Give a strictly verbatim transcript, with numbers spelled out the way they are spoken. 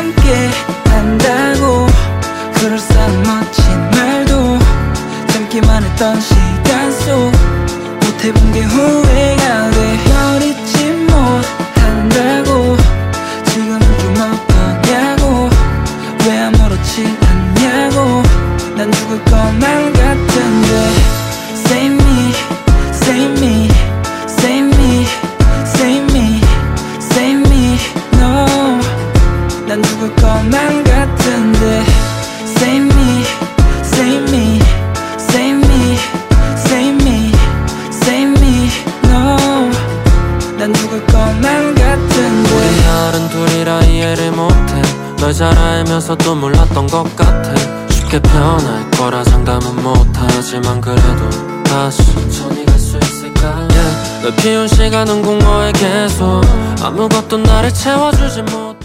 함께 한다고 그럴싸한 멋진 말도 참기만 했던 시간 속 못해본 게 후회가 돼. 널 잊지 못한다고 지금은 좀 어떠냐고 왜 아무렇지 않냐고 난 죽을 것만 같은데 Save me, save me, save me, save me, save me, no 난 죽을 것만 같은데 Save me, save me, save me, save me, save me, no 난 죽을 것만 같은데 우리 어른 둘이라 이해를 못해 널 잘 알면서도 몰랐던 것 같아 쉽게 변할 거라 장담은 못하지만 그래도 다시 천천히 갈 수 있을까 yeah. 널 피운 시간은 공허해 계속 아무것도 나를 채워주지 못해